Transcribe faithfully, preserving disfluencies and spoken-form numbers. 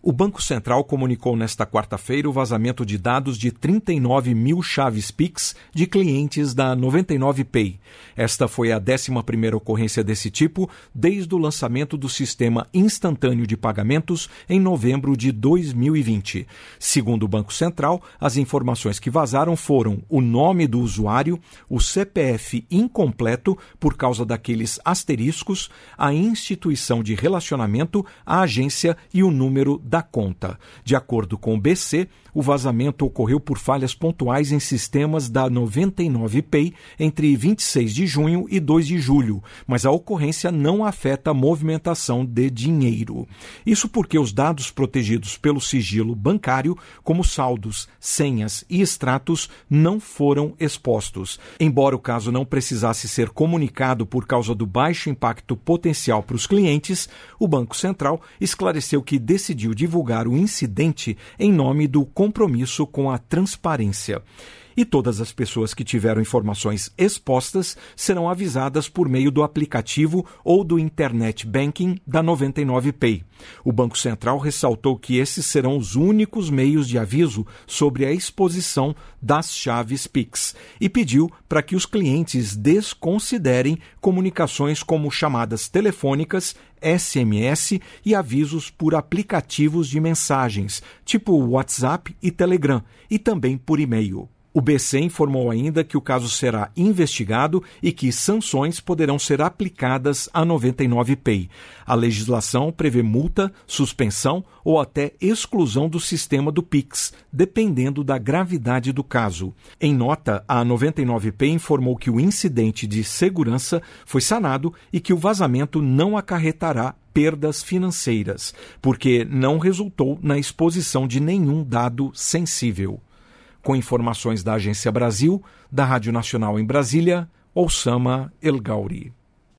O Banco Central comunicou nesta quarta-feira o vazamento de dados de trinta e nove mil chaves Pix de clientes da noventa e nove Pay. Esta foi a décima primeira ocorrência desse tipo desde o lançamento do sistema instantâneo de pagamentos em novembro de dois mil e vinte. Segundo o Banco Central, as informações que vazaram foram o nome do usuário, o C P F incompleto por causa daqueles asteriscos, a instituição de relacionamento, a agência e o número da conta. De acordo com o B C, o vazamento ocorreu por falhas pontuais em sistemas da noventa e nove Pay entre vinte e seis de junho e dois de julho, mas a ocorrência não afeta a movimentação de dinheiro. Isso porque os dados protegidos pelo sigilo bancário, como saldos, senhas e extratos, não foram expostos. Embora o caso não precisasse ser comunicado por causa do baixo impacto potencial para os clientes, o Banco Central esclareceu que decidiu divulgar o incidente em nome do compromisso com a transparência. E todas as pessoas que tiveram informações expostas serão avisadas por meio do aplicativo ou do Internet Banking da noventa e nove Pay. O Banco Central ressaltou que esses serão os únicos meios de aviso sobre a exposição das chaves Pix e pediu para que os clientes desconsiderem comunicações como chamadas telefônicas, S M S e avisos por aplicativos de mensagens, tipo WhatsApp e Telegram, e também por e-mail. O B C informou ainda que o caso será investigado e que sanções poderão ser aplicadas à noventa e nove Pay. A legislação prevê multa, suspensão ou até exclusão do sistema do Pix, dependendo da gravidade do caso. Em nota, a noventa e nove Pay informou que o incidente de segurança foi sanado e que o vazamento não acarretará perdas financeiras, porque não resultou na exposição de nenhum dado sensível. Com informações da Agência Brasil, da Rádio Nacional em Brasília, Oussama El Gauri.